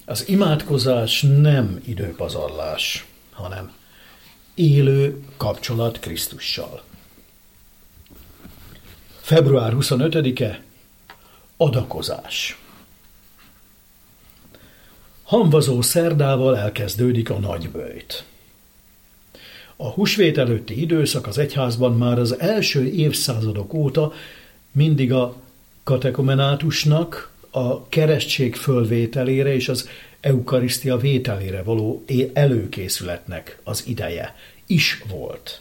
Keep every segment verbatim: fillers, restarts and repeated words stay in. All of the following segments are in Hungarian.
Az imádkozás nem időpazarlás, hanem élő kapcsolat Krisztussal. február huszonötödike, adakozás. Hamvazó szerdával elkezdődik a nagyböjt. A húsvét előtti időszak az egyházban már az első évszázadok óta mindig a katekomenátusnak a keresztség fölvételére és az eukarisztia vételére való előkészületnek az ideje is volt.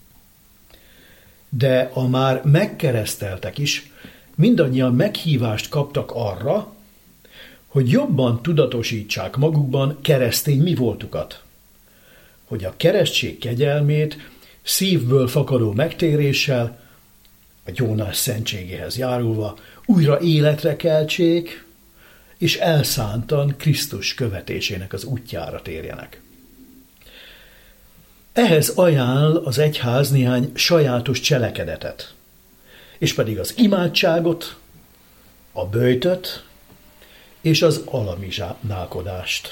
De a már megkereszteltek is mindannyian meghívást kaptak arra, hogy jobban tudatosítsák magukban keresztény mi voltukat, hogy a keresztség kegyelmét szívből fakadó megtéréssel, a gyónás szentségéhez járulva újra életre keltsék, és elszántan Krisztus követésének az útjára térjenek. Ehhez ajánl az egyház néhány sajátos cselekedetet, és pedig az imádságot, a böjtöt és az alamizsnálkodást.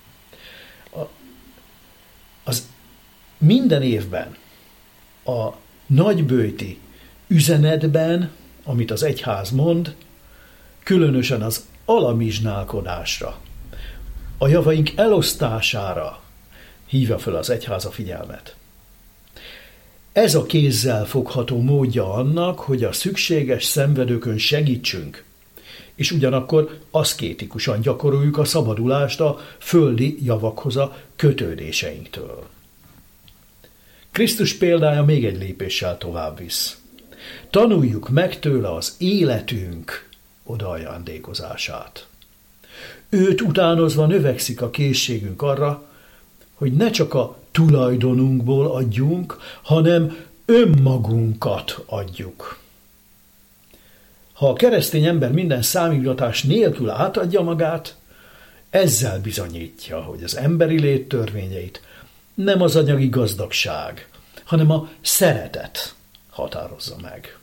Az minden évben a nagyböjti üzenetben, amit az egyház mond, különösen az alamizsnálkodásra, a javaink elosztására hívja fel az egyház a figyelmet. Ez a kézzel fogható módja annak, hogy a szükséges szenvedőkön segítsünk, és ugyanakkor aszkétikusan gyakoroljuk a szabadulást a földi javakhoz a kötődéseinktől. Krisztus példája még egy lépéssel tovább visz. Tanuljuk meg tőle az életünk odaajándékozását. Őt utánozva növekszik a készségünk arra, hogy ne csak a tulajdonunkból adjunk, hanem önmagunkat adjuk. Ha a keresztény ember minden számítgatás nélkül átadja magát, ezzel bizonyítja, hogy az emberi lét törvényeit nem az anyagi gazdagság, hanem a szeretet határozza meg.